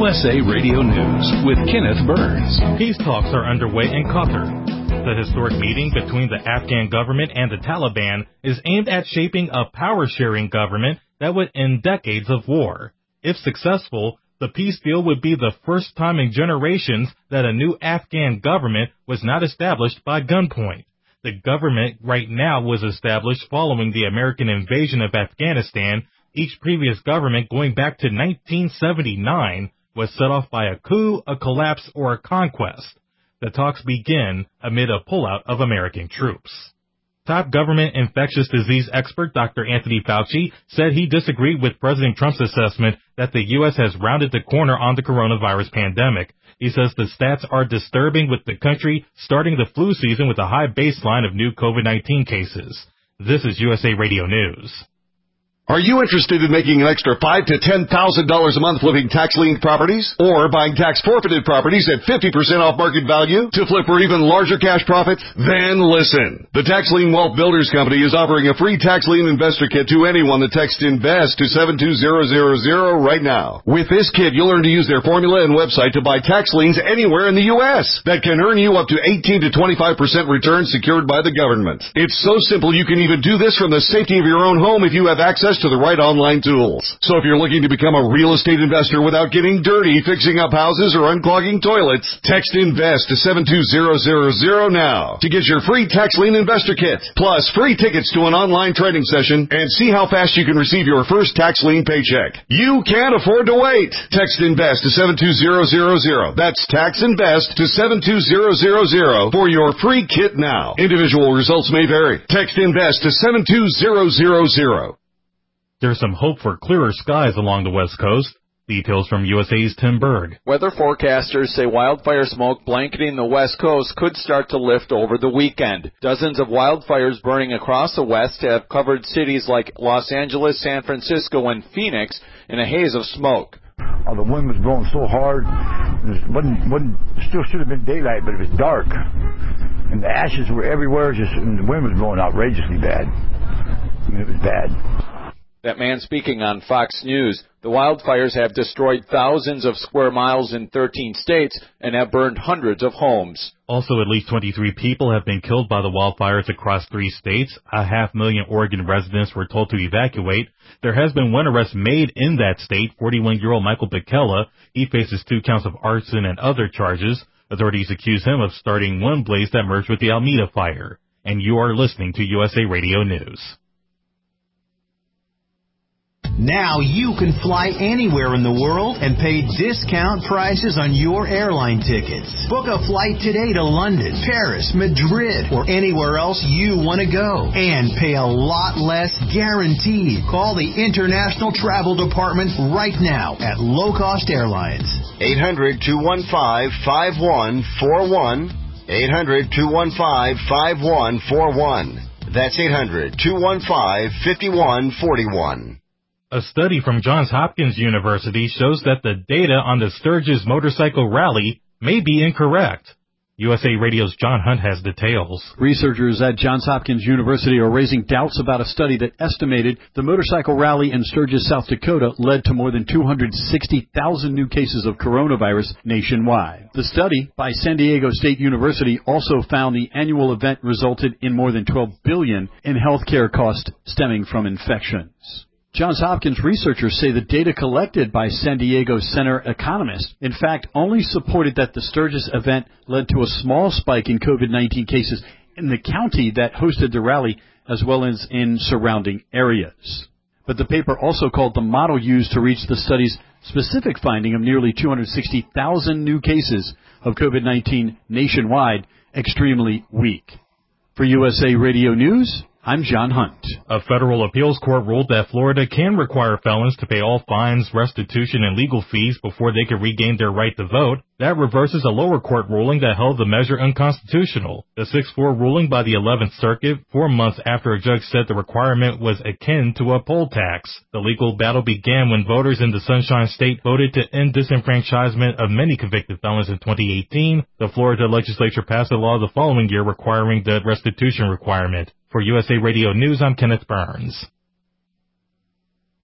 USA Radio News with Kenneth Burns. Peace talks are underway in Qatar. The historic meeting between the Afghan government and the Taliban is aimed at shaping a power-sharing government that would end decades of war. If successful, the peace deal would be the first time in generations that a new Afghan government was not established by gunpoint. The government right now was established following the American invasion of Afghanistan. Each previous government, going back to 1979, was set off by a coup, a collapse, or a conquest. The talks begin amid a pullout of American troops. Top government infectious disease expert Dr. Anthony Fauci said he disagreed with President Trump's assessment that the U.S. has rounded the corner on the coronavirus pandemic. He says the stats are disturbing, with the country starting the flu season with a high baseline of new COVID-19 cases. This is USA Radio News. Are you interested in making an extra $5,000 to $10,000 a month flipping tax-lien properties? Or buying tax-forfeited properties at 50% off market value to flip for even larger cash profits? Then listen. The Tax Lien Wealth Builders Company is offering a free tax lien investor kit to anyone that texts INVEST to 72000 right now. With this kit, you'll learn to use their formula and website to buy tax liens anywhere in the U.S. that can earn you up to 18 to 25% return secured by the government. It's so simple you can even do this from the safety of your own home if you have access to the right online tools. So if you're looking to become a real estate investor without getting dirty, fixing up houses, or unclogging toilets, text INVEST to 72000 now to get your free tax lien investor kit, plus free tickets to an online training session, and see how fast you can receive your first tax lien paycheck. You can't afford to wait. Text INVEST to 72000. That's tax INVEST to 72000 for your free kit now. Individual results may vary. Text INVEST to 72000. There's some hope for clearer skies along the West Coast. Details from USA's Tim Berg. Weather forecasters say wildfire smoke blanketing the West Coast could start to lift over the weekend. Dozens of wildfires burning across the West have covered cities like Los Angeles, San Francisco, and Phoenix in a haze of smoke. Oh, the wind was blowing so hard. It still should have been daylight, but it was dark. And the ashes were everywhere, and the wind was blowing outrageously bad. I mean, it was bad. That man speaking on Fox News. The wildfires have destroyed thousands of square miles in 13 states and have burned hundreds of homes. Also, at least 23 people have been killed by the wildfires across 3 states. 500,000 Oregon residents were told to evacuate. There has been one arrest made in that state, 41-year-old Michael Bicella. He faces 2 counts of arson and other charges. Authorities accuse him of starting one blaze that merged with the Alameda fire. And you are listening to USA Radio News. Now you can fly anywhere in the world and pay discount prices on your airline tickets. Book a flight today to London, Paris, Madrid, or anywhere else you want to go. And pay a lot less guaranteed. Call the International Travel Department right now at Low Cost Airlines. 800-215-5141. 800-215-5141. That's 800-215-5141. A study from Johns Hopkins University shows that the data on the Sturgis motorcycle rally may be incorrect. USA Radio's John Hunt has details. Researchers at Johns Hopkins University are raising doubts about a study that estimated the motorcycle rally in Sturgis, South Dakota led to more than 260,000 new cases of coronavirus nationwide. The study by San Diego State University also found the annual event resulted in more than $12 billion in healthcare costs stemming from infections. Johns Hopkins researchers say the data collected by San Diego Center economists, in fact, only supported that the Sturgis event led to a small spike in COVID-19 cases in the county that hosted the rally, as well as in surrounding areas. But the paper also called the model used to reach the study's specific finding of nearly 260,000 new cases of COVID-19 nationwide extremely weak. For USA Radio News, I'm John Hunt. A federal appeals court ruled that Florida can require felons to pay all fines, restitution, and legal fees before they can regain their right to vote. That reverses a lower court ruling that held the measure unconstitutional. The 6-4 ruling by the 11th Circuit, 4 months after a judge said the requirement was akin to a poll tax. The legal battle began when voters in the Sunshine State voted to end disenfranchisement of many convicted felons in 2018. The Florida legislature passed a law the following year requiring the restitution requirement. For USA Radio News, I'm Kenneth Burns.